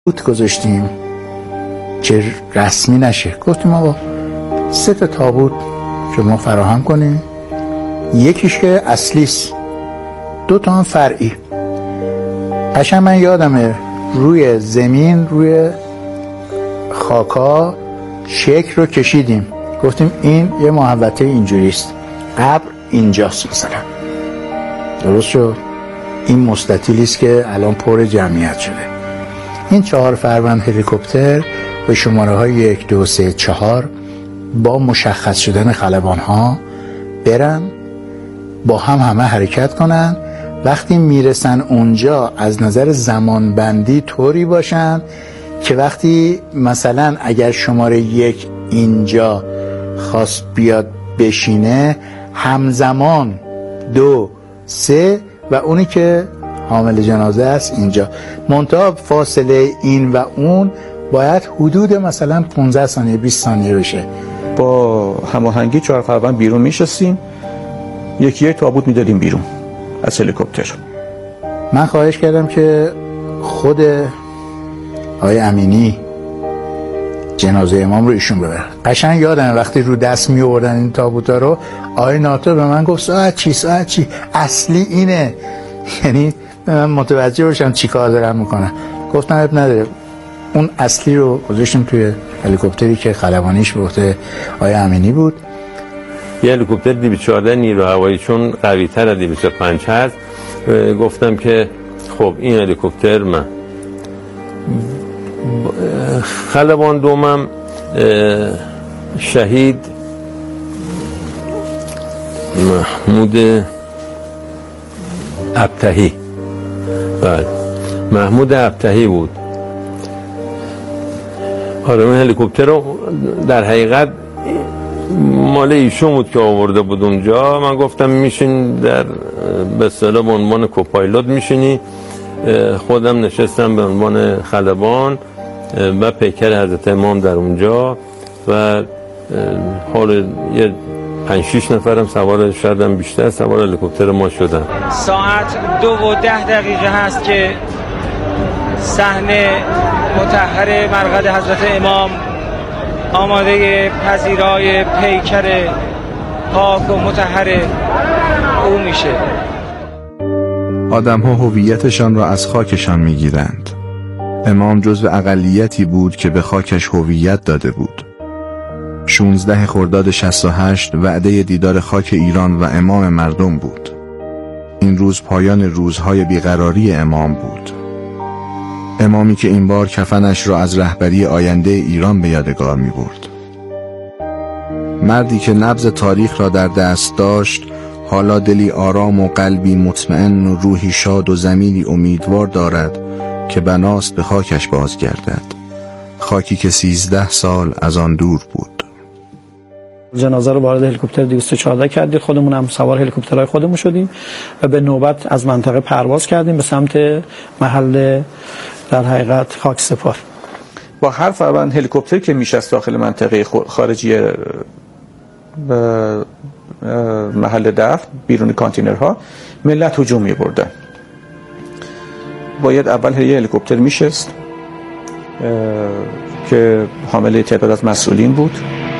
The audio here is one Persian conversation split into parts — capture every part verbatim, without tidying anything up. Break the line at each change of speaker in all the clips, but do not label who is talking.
تابوت گذاشتیم که رسمی نشه. گفتیم آقا سه تا تابوت شما فراهم کنیم، یکیش که اصلیست، دو تا هم فرعی. قشنگ من یادمه روی زمین روی خاکا شکل رو کشیدیم، گفتیم این یه محوطه اینجوریست، قبر اینجاست مثلا، درست شد. این مستطیلیست که الان پر جمعیت شده. این چهار فروند هلیکوپتر به شماره های یک دو سه چهار با مشخص شدن خلبان ها برن با هم همه حرکت کنن. وقتی میرسن اونجا از نظر زمانبندی طوری باشن که وقتی مثلا اگر شماره یک اینجا خواست بیاد بشینه، همزمان دو سه و اونی که حامل جنازه است اینجا. منتها فاصله این و اون باید حدود مثلا پانزده ثانیه بیست ثانیه بشه.
با هماهنگی چهار فروند بیرون میشستیم، یکی یک تابوت میدادیم بیرون از هلیکوپتر.
من خواهش کردم که خود آقای امینی جنازه امام رو ایشون ببرن. قشنگ یادم وقتی رو دست می آوردن این تابوتا رو، آقای ناطق به من گفت ساعت چی ساعت چی اصلی اینه، یعنی من متوجه باشم چی کار دارم میکنم. گفتم اب نداره، اون اصلی رو گذاشتیم توی هلیکوپتری که خلبانیش به عهده آقای امینی بود.
یه هلیکوپتر دویست و چهارده نیرو هوایی چون قوی تر از دویست و پنج هست، گفتم که خب این هلیکوپتر من خلبان دومم شهید محمود ابتهی، بله محمود ابتهی بود. آره اون هلیکوپتر رو در حقیقت مال ایشون بود که آورده بود اونجا. من گفتم میشین در به اصطلاح به عنوان کوپایلوت میشینی، خودم نشستم به عنوان خلبان و پیکر حضرت امام در اونجا و حال یه پنج شیش نفرم سوار شدم، بیشتر سوار هلیکوپتر ما شدن.
ساعت دو و ده دقیقه هست که صحنه مطهر مرقد حضرت امام آماده پذیرای پیکر پاک و مطهر او میشه.
آدم‌ها هویتشان را از خاکشان میگیرند. امام جزو اقلیتی بود که به خاکش هویت داده بود. شانزده خرداد شصت و هشت وعده دیدار خاک ایران و امام مردم بود. این روز پایان روزهای بیقراری امام بود. امامی که این بار کفنش را از رهبری آینده ایران به یادگار می برد. مردی که نبض تاریخ را در دست داشت، حالا دلی آرام و قلبی مطمئن و روحی شاد و ضمیری امیدوار دارد که بناست به خاکش بازگردد. خاکی که سیزده سال از آن دور بود.
جنازه رو وارد هلیکوپتر دویست و چهارده کردیم، خودمون هم سوار هلیکوپترهای خودمون شدیم و به نوبت از منطقه پرواز کردیم به سمت محل در حقیقت خاک سپار.
با هر فروند هلیکوپتر که میشست داخل منطقه خارجی محل دفن بیرون کانتینرها، ملت هجوم می‌بردن. باید اول یه هلیکوپتر میشست که حامل تعداد از مسئولین بود.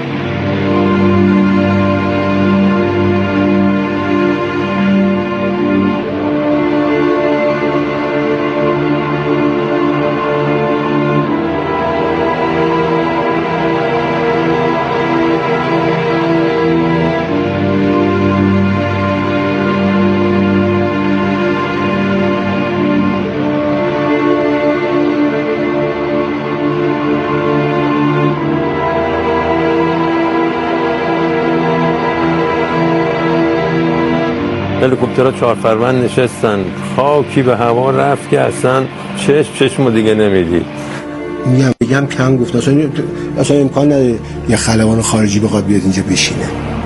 هلیکوپترها چهار فروند نشستن، خاکی به هوا رفت که اصلا چشم چشم دیگه نمیدید.
میگم میگم کم گفت اصلا اصلا امکان نداره یه خلبان خارجی بخواد بیاد اینجا بشینه.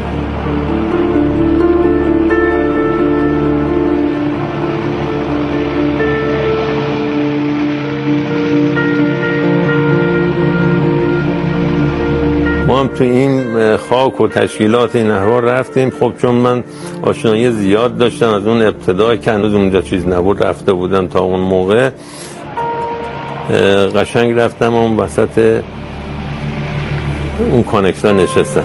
ما هم تو این خاک و تشکیلات این احوال رفتیم. خب چون من آشنایی زیاد داشتم از اون ابتدا که هنوز اونجا چیز نبود، رفته بودم تا اون موقع. قشنگ رفتم اون وسط اون کانکسا نشستم.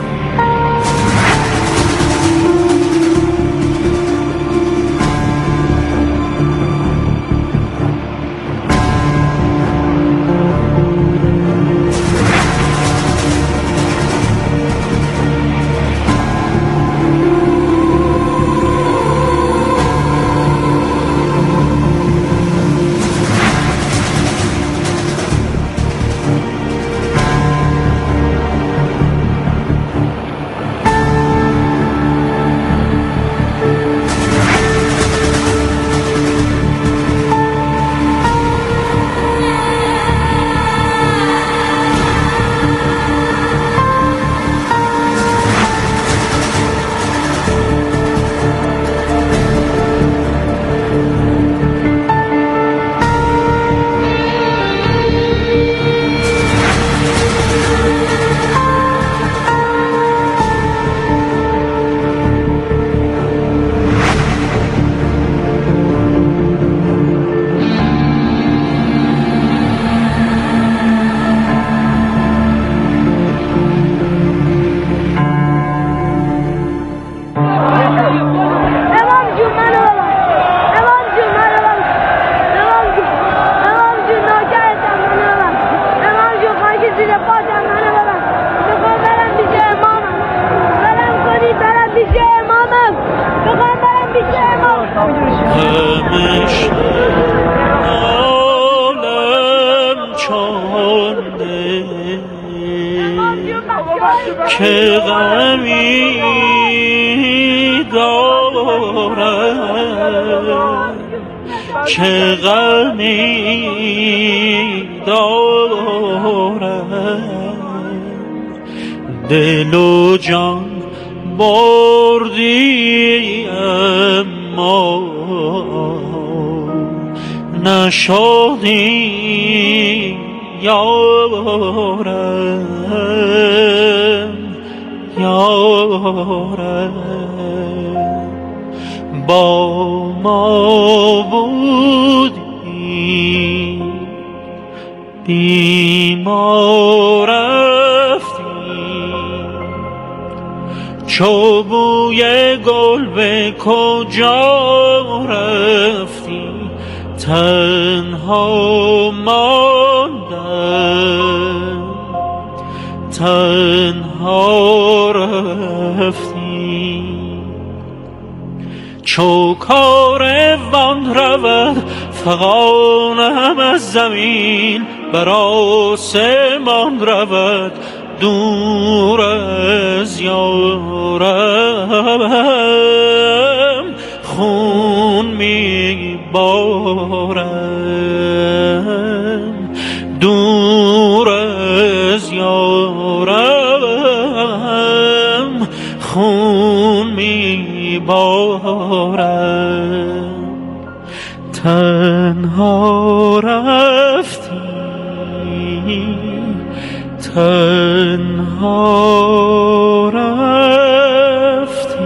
چه غمی دارم چه غمی دارم دل و جان بردی اما نشدی یارم یارم با ما بودی بی ما رفتی چو بوی گل به کجا رفتی تنها ماندم تنها رفتی چو کاروان رود فغانم از زمین بر آسمان رود دور از یارم خون می بارم دور از یارم خون می بارم تنها رفتی تنها رفتی.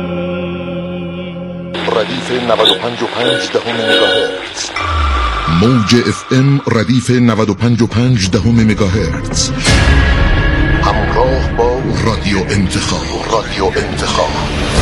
ردیف نود و پنج و پنج دهم مگاهرتز،
موج اف ام ردیف نود و پنج و پنج دهم مگاهرتز،
همراه با
رادیو انتخاب.
رادیو انتخاب.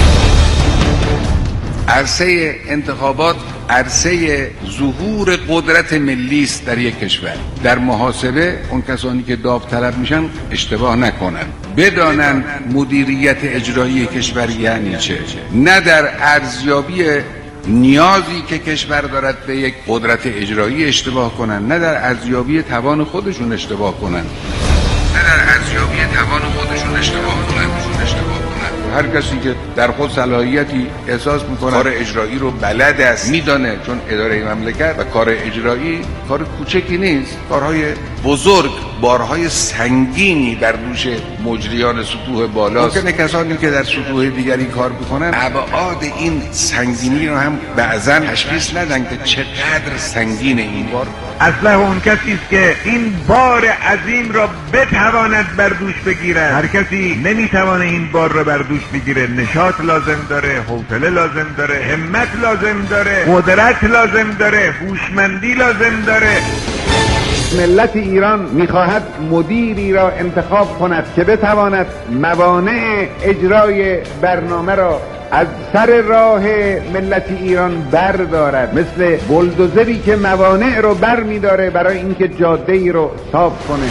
عرصه انتخابات عرصه ظهور قدرت ملی است در یک کشور. در محاسبه اون کسانی که داوطلب میشن اشتباه نکنن، بدانن مدیریت اجرایی کشور یعنی چه، نه در ارزیابی نیازی که کشور دارد به یک قدرت اجرایی اشتباه کنن، نه در ارزیابی توان خودشون اشتباه کنن، نه در ارزیابی توان خودشون اشتباه کنن. هر کسی که در خود صلاحیتی احساس میکنه کار اجرایی رو بلد است، میدانه، چون اداره مملکت و کار اجرایی کار کوچکی نیست، کارهای بزرگ، بارهای سنگینی بر دوش مجریان سطوح بالاست. ممکنه کسانی که در سطوح دیگری کار میکنن ابعاد این سنگینی رو هم بعضا تشخیص ندن که چقدر سنگین این بار.
اصلا اون کسی است که این بار عظیم را بتواند بر دوش بگیرد. هر کسی نمیتوانه این بار را بر دوش بگیره. نشاط لازم داره، حوصله لازم داره، همت لازم داره، قدرت لازم داره، هوشمندی لازم داره. ملت ایران میخواهد مدیری را انتخاب کند که بتواند موانع اجرای برنامه را از سر راه ملت ایران بردارد، مثل بلدوزری که موانع رو بر میداره برای اینکه جاده ای رو صاف کنه.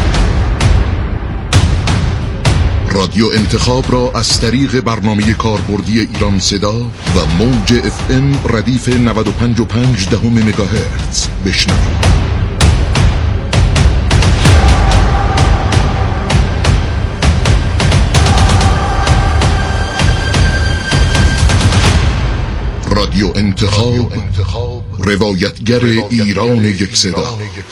رادیو انتخاب را از طریق برنامه کاربردی ایران صدا و موج اف ام ردیف نود و پنج و پنج دهم مگاهرتز بشنوید. رادیو انتخاب، روایتگر ایران یک صدا.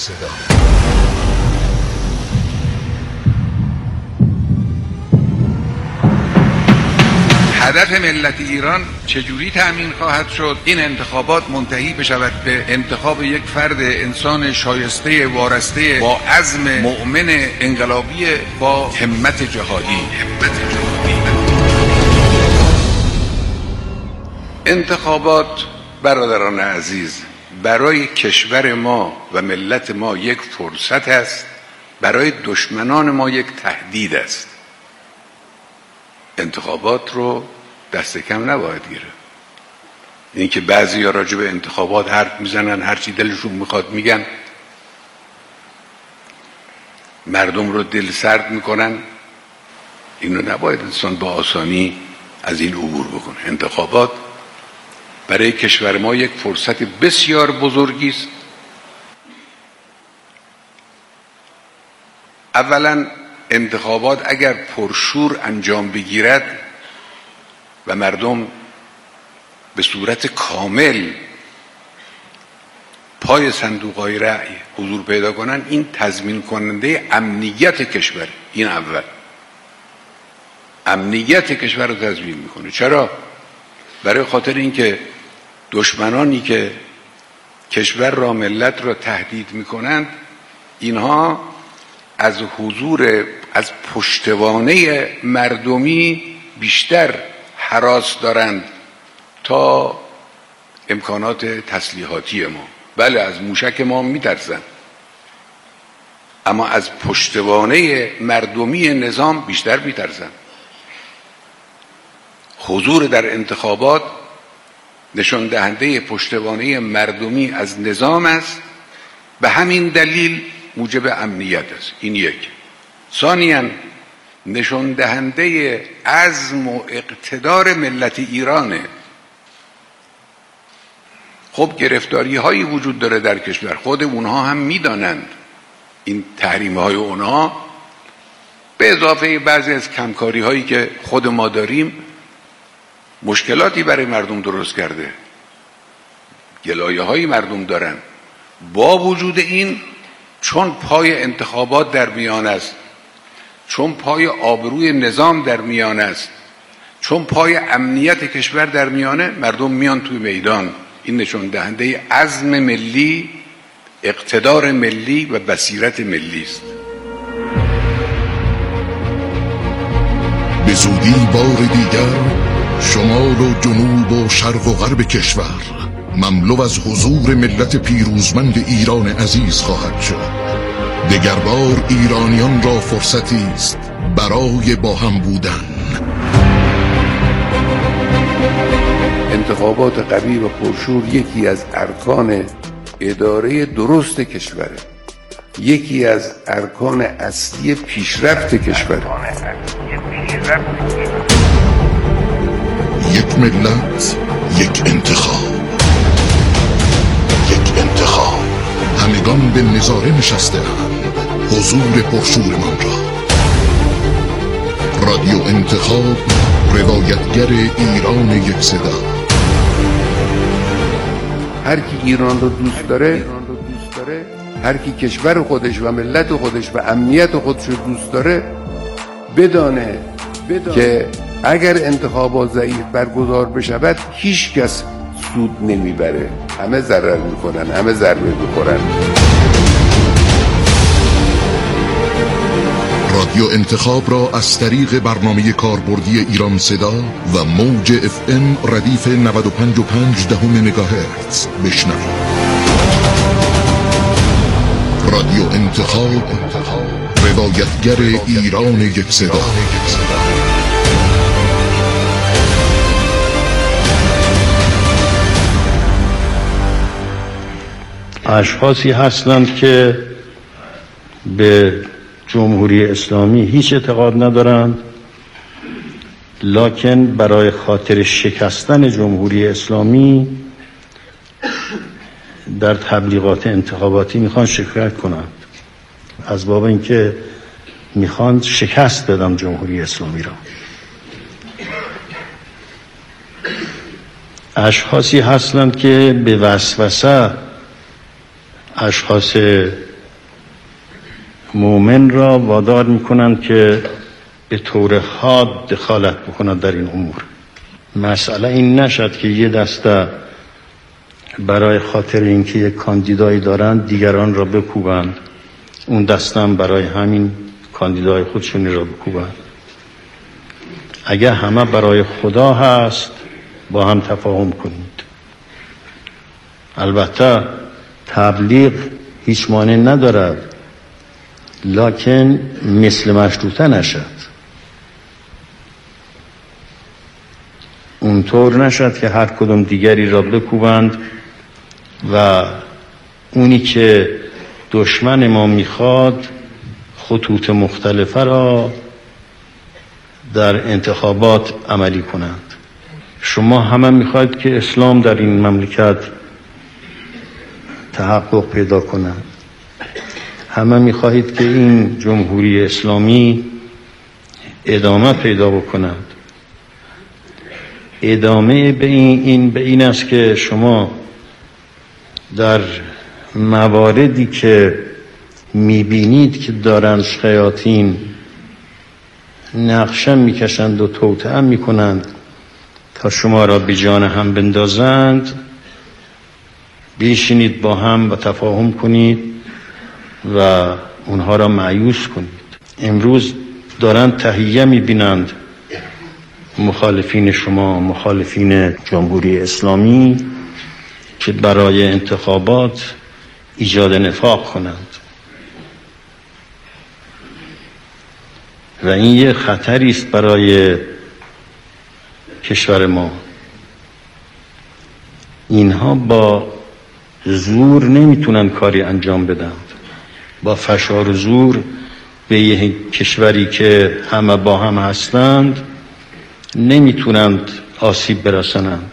هدف ملت ایران چجوری تأمین خواهد شد؟ این انتخابات منتهی بشود به انتخاب یک فرد انسان شایسته وارسته با عزم مؤمن انقلابی با همت جهادی. همت جهادی. انتخابات برادران عزیز برای کشور ما و ملت ما یک فرصت است، برای دشمنان ما یک تهدید است. انتخابات رو دست کم نباید گیره. این که بعضی ها راجع به انتخابات حرف میزنن، هرچی دلشون میخواد میگن، مردم رو دل سرد میکنن، اینو نباید انسان با آسانی از این عبور بکنه. انتخابات برای کشور ما یک فرصت بسیار بزرگی است. اولا انتخابات اگر پرشور انجام بگیرد و مردم به صورت کامل پای صندوق‌های رأی حضور پیدا کنن، این تضمین کننده امنیت کشور. این اول امنیت کشور رو تضمین میکنه. چرا؟ برای خاطر اینکه دشمنانی که کشور را، ملت را تهدید میکنند، اینها از حضور، از پشتوانه مردمی بیشتر هراس دارند تا امکانات تسلیحاتی ما. بله، از موشک ما میترسن، اما از پشتوانه مردمی نظام بیشتر میترسن. حضور در انتخابات نشان دهنده پشتوانه مردمی از نظام است، به همین دلیل موجب امنیت است. این یک. ثانیاً نشان دهنده عزم و اقتدار ملت ایرانه. خب گرفتاری هایی وجود داره در کشور، خود اونها هم میدانند. این تحریم های اونها به اضافه بعضی از کمکاری هایی که خود ما داریم مشکلاتی برای مردم درست کرده، گلایه های مردم دارن. با وجود این، چون پای انتخابات در میان است، چون پای آبروی نظام در میان است، چون پای امنیت کشور در میانه، مردم میان توی میدان. این نشان دهنده عزم ملی، اقتدار ملی و بصیرت ملی است.
به زودی بار دیگر شمال و جنوب و شرق و غرب کشور مملو از حضور ملت پیروزمند ایران عزیز خواهد شد. دگربار ایرانیان را فرصتی است برای با هم بودن.
انتخابات قوی و پرشور یکی از ارکان اداره درست کشوره، یکی از ارکان اصلی پیشرفت کشوره.
یک ملت، یک انتخاب، یک انتخاب. همگان به نظاره نشسته‌اند حضور پرشورمان را. رادیو انتخاب، روایتگر ایران یک صدا.
هر کی ایران رو دوست داره، هر کی کشور خودش و ملت خودش و امنیت خودش رو دوست داره، بدانه که اگر انتخابات ضعیف برگزار بشود هیچ کس سود نمیبره، همه ضرر میکنن، همه ضربه میخورن.
رادیو انتخاب را از طریق برنامه کاربردی ایران صدا و موج اف ام ردیف نود و پنج و پنج دهم مگاهرتز بشنوید. رادیو انتخاب، روایتگر ایران یک صدا.
اشخاصی هستند که به جمهوری اسلامی هیچ اعتقاد ندارند، لکن برای خاطر شکستن جمهوری اسلامی در تبلیغات انتخاباتی میخوان شرکت کنند، از باب اینکه میخوان شکست بدن جمهوری اسلامی را. اشخاصی هستند که به وسوسه اشخاص مؤمن را وادار میکنند که به طور حاد دخالت بکنند در این امور. مسئله این نشد که یه دسته برای خاطر اینکه یک کاندیدایی دارند دیگران را بکوبند، اون دسته هم برای همین کاندیدای خودشونی را بکوبند. اگر همه برای خدا هست با هم تفاهم کنید. البته تبلیغ هیچ مانع ندارد، لکن مثل مشروطه نشد. اونطور نشد که هر کدوم دیگری را بکوبند و اونی که دشمن ما میخواد خطوط مختلفه را در انتخابات عملی کنند. شما همه میخواید که اسلام در این مملکت تحقق پیدا کند. همه میخواهید که این جمهوری اسلامی ادامه پیدا بکند. ادامه به این, این به این است که شما در مواردی که میبینید که دارند شیاطین نقشه میکشند و توطئه میکنند تا شما را به جان هم بندازند، بشینید با هم و تفاهم کنید و اونها را مایوس کنید. امروز دارند تهیه میبینند مخالفین شما، مخالفین جمهوری اسلامی، که برای انتخابات ایجاد نفاق کنند و این یه خطری است برای کشور ما. اینها با زور نمیتونن کاری انجام بدن، با فشار و زور به یه کشوری که همه با هم هستند نمیتونند آسیب برسانند،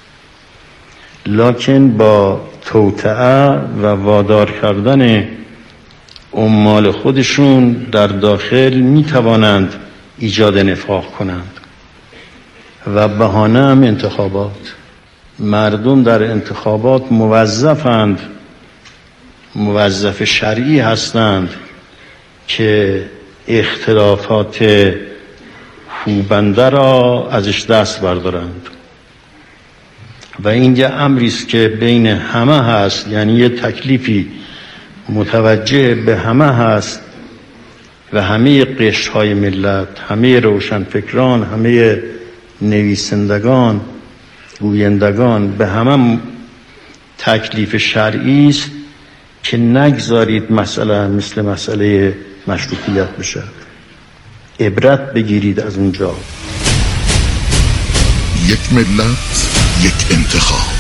لکن با توطئه و وادار کردن عمال خودشون در داخل میتوانند ایجاد نفاق کنند و بهانه هم انتخابات. مردم در انتخابات موظفند، موظف شرعی هستند که اختلافات خوبنده را ازش دست بردارند و این یه امری است که بین همه هست، یعنی یه تکلیفی متوجه به همه هست و همه قشرهای ملت، همه روشنفکران، همه نویسندگان، گویندگان، به همه تکلیف شرعی است که نگذارید مسئله مثل مسئله مشروطیت بشه. عبرت بگیرید از اونجا.
یک ملت، یک انتخاب.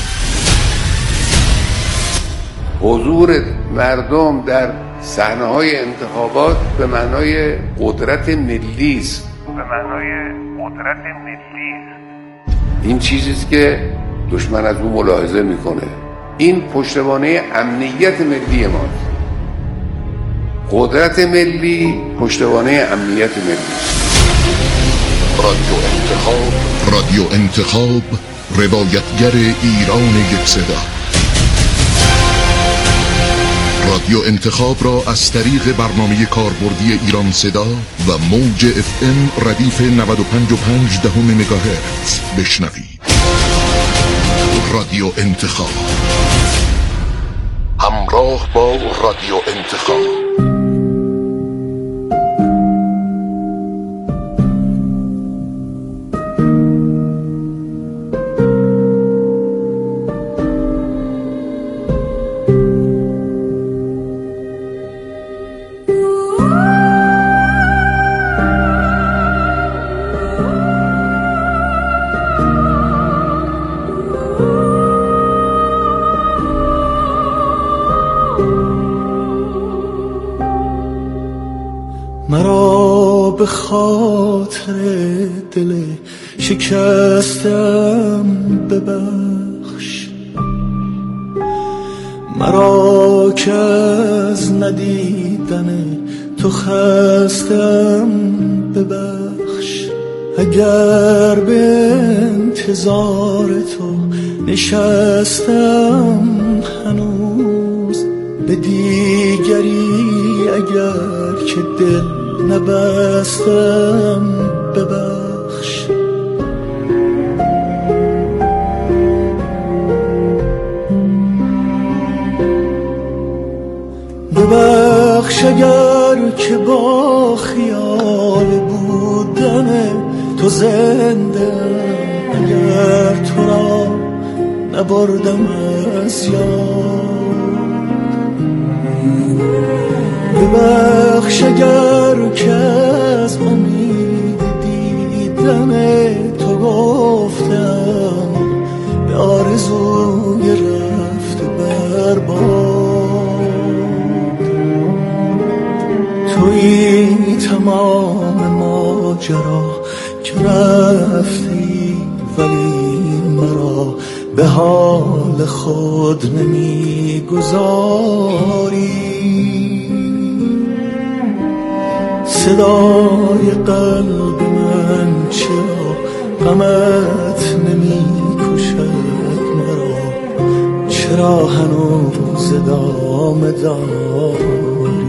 حضور مردم در صحنه‌های انتخابات به معنای قدرت ملی است.
به معنای قدرت ملی است.
این چیزیست که دشمن از او ملاحظه میکنه. این پشتوانه امنیت ملی ماست. قدرت ملی پشتوانه امنیت ملی است.
رادیو انتخاب، رادیو انتخاب، روایتگر ایران یک صدا. رادیو انتخاب را از طریق برنامه کاربردی ایران صدا و موج اف ام ردیف نود و پنج و پنج دهم مگاهرتز بشنوید. رادیو انتخاب، همراه با رادیو انتخاب.
مرا به خاطر دل شکستم ببخش، مرا که از ندیدن تو خستم ببخش. اگر به انتظار تو نشستم هنوز، به دیگری اگر که دل نبستم ببخش. ببخش اگر که با خیال بودن تو زنده، اگر تو را نبردم از یاد. ببخش اگر که از امید دیدن تو گفتم به آرزوی رفت برباد. تویی تمام ماجرا که رفتی، ولی مرا به حال خود نمیگذاری. صدای قلب من چرا غمت نمی کشد مرا، چرا هنوز ادامه داری؟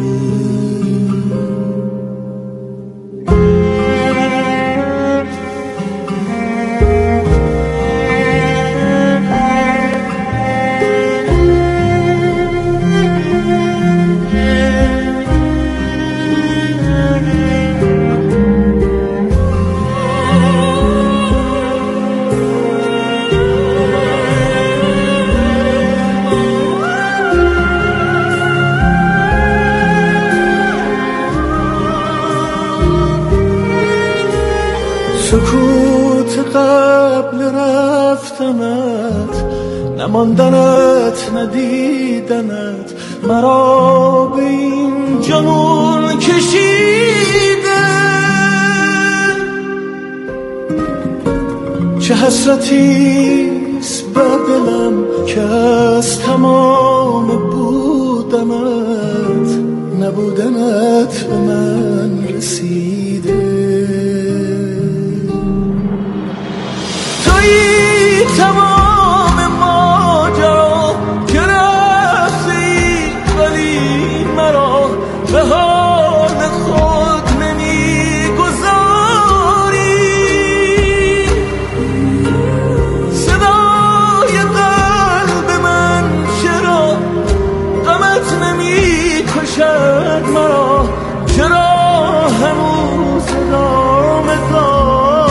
سکوت قبل رفتنت، نماندنت ندیدنت، مرا به این جنون کشیده. چه حسرتیست به دلم که از تمام بودنت، نبودنت به من رسیده. تمام ماجرا که رفتی، ولی مرا به حال خود نمیگذاری. صدای قلب من چرا غمت نمیکشد مرا، چرا هنوز ادامه داری؟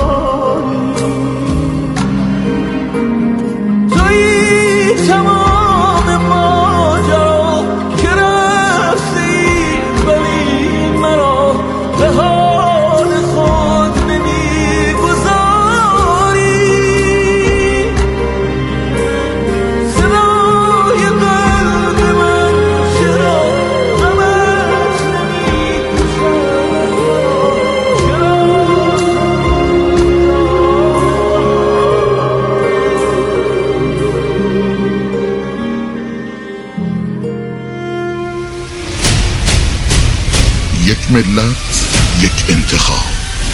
تمام ماجرا که رفتی، ولی مرا به حال خود نمیگذاری. صدای قلب من چرا غمت
یک ملت، یک انتخاب.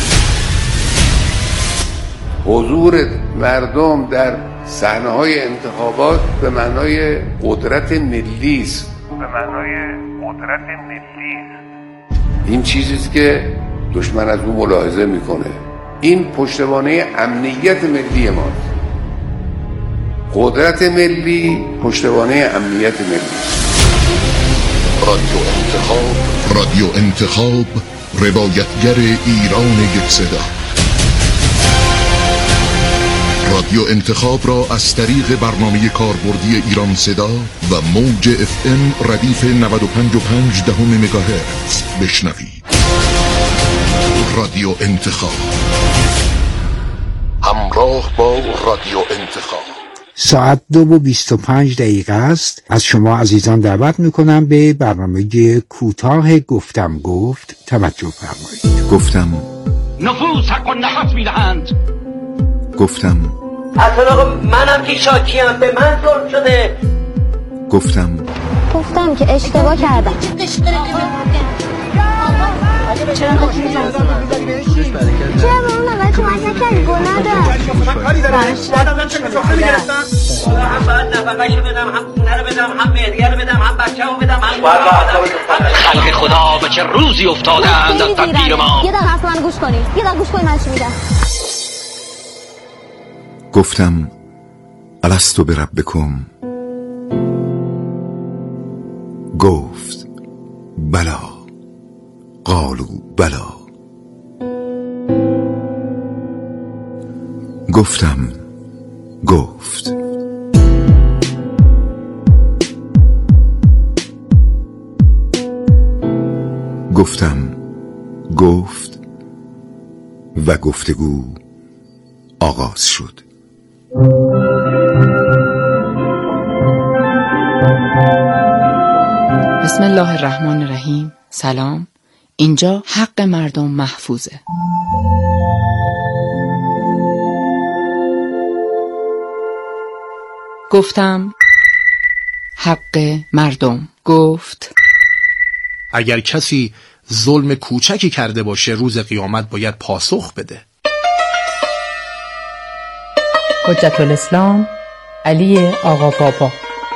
حضور مردم در صحنه‌های انتخابات به معنای قدرت ملی است.
به معنای قدرت ملی است.
این چیزی است که دشمن از اون ملاحظه میکنه. این پشتوانه امنیت ملی ماست. قدرت ملی پشتوانه امنیت ملی است.
رادیو انتخاب، رادیو انتخاب، روایتگر ایران یک صدا. رادیو انتخاب را از طریق برنامه کاربردی ایران صدا و موج اف ام ردیف نود و پنج و پنج دهم مگاهرتز بشنوید. رادیو انتخاب، همراه با رادیو انتخاب.
ساعت دو و بیست و پنج دقیقه است. از شما عزیزان دعوت میکنم به برنامه کوتاه گفتم گفت توجه فرمایید.
گفتم
نفوس حق و نفس میدهند.
گفتم
اطلاق منم که شاکیم، به من ظلم شده.
گفتم
گفتم که اشتباه کردم. چرا اون اول کمک نکردی؟ گناه داشت. من کاری دارم. من چه کفاخه میگرفتم؟ هم باید نفقهشو بدم، هم خونه رو بدم، هم مهریه رو بدم، هم بچه رو بدم، هم
خلق خدا به چه روزی افتادند از تدبیر ما.
یه دقیقه حرف من گوش کنی. یه دقیقه گوش کنی من چی میگم.
گفتم الستو بربکم. گفت بلا. قالوا بلا. گفتم گفت. گفتم گفت و گفتگو آغاز شد.
بسم الله الرحمن الرحیم. سلام. اینجا حق مردم محفوظه. گفتم حق مردم. گفت
اگر کسی ظلم کوچکی کرده باشه روز قیامت باید پاسخ بده.
حجت الاسلام علی آقا پاپا.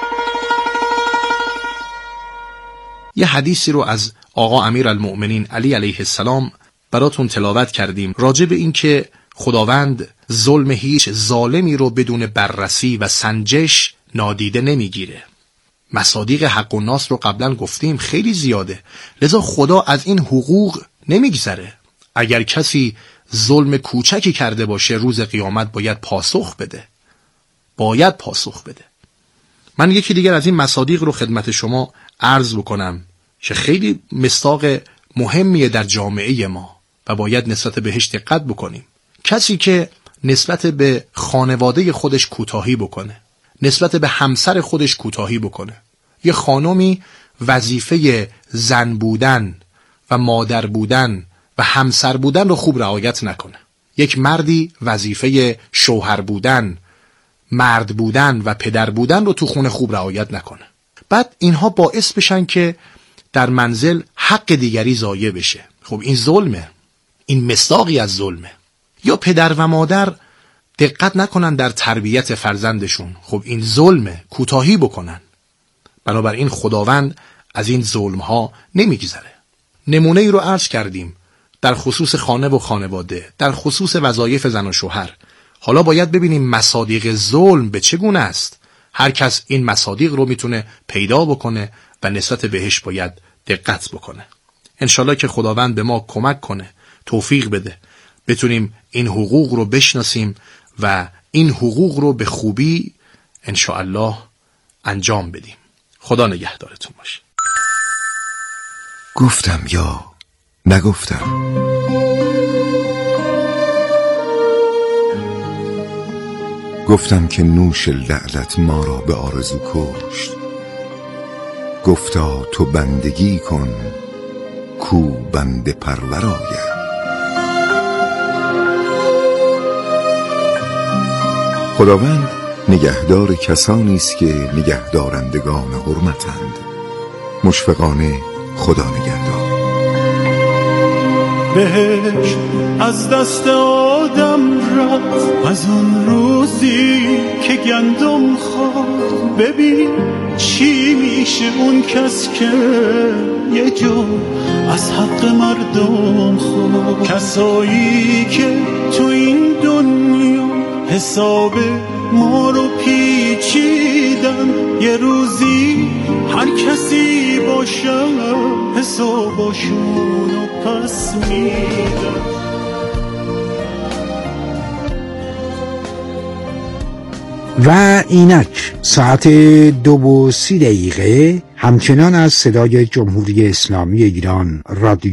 یه حدیثی رو از آقا امیرالمؤمنین علی علیه السلام براتون تلاوت کردیم راجع به این که خداوند ظلم هیچ ظالمی رو بدون بررسی و سنجش نادیده نمیگیره. مصادیق حق و ناس رو قبلا گفتیم خیلی زیاده، لذا خدا از این حقوق نمیگذره. اگر کسی ظلم کوچکی کرده باشه روز قیامت باید پاسخ بده. باید پاسخ بده. من یکی دیگر از این مصادیق رو خدمت شما عرض بکنم که خیلی مصداق مهمیه در جامعه ما و باید نسبت بهش دقت بکنیم. کسی که نسبت به خانواده خودش کوتاهی بکنه، نسبت به همسر خودش کوتاهی بکنه. یه خانمی وظیفه زن بودن و مادر بودن و همسر بودن رو خوب رعایت نکنه. یک مردی وظیفه شوهر بودن، مرد بودن و پدر بودن رو تو خونه خوب رعایت نکنه. بعد اینها باعث بشن که در منزل حق دیگری ضایع بشه. خب این ظلمه، این مصداقی از ظلمه. یا پدر و مادر دقت نکنن در تربیت فرزندشون، خب این ظلمه، کوتاهی بکنن. بنابراین خداوند از این ظلمها نمیگذره. نمونه ای رو عرض کردیم در خصوص خانه و خانواده، در خصوص وظایف زن و شوهر. حالا باید ببینیم مصادیق ظلم به چگونه است. هر کس این مصادیق رو میتونه پیدا بکنه و نسبت بهش باید دقت بکنه. انشالله که خداوند به ما کمک کنه، توفیق بده، بتونیم این حقوق رو بشناسیم و این حقوق رو به خوبی انشاءالله انجام بدیم. خدا نگهدارتون باشه.
گفتم یا نگفتم. گفتم که نوش لعلت ما را به آرزو کشت. گفتا تو بندگی کن کو بنده پرور آید. خداوند نگهدار کسانی است که نگهدارندگان حرمتند. مشفقانه خدا نگهدار.
بهشت از دست آدم رفت از اون روزی که گندم خورد. ببین چی میشه اون کس که یه جو از حق مردم خورد. کسایی که تو این دنیا حساب ما رو پیچیدن، یه روزی هر کسی باشه حسابشون رو پس میدن.
و اینک ساعت دو و سی دقیقه همچنان از صدای جمهوری اسلامی ایران رادیو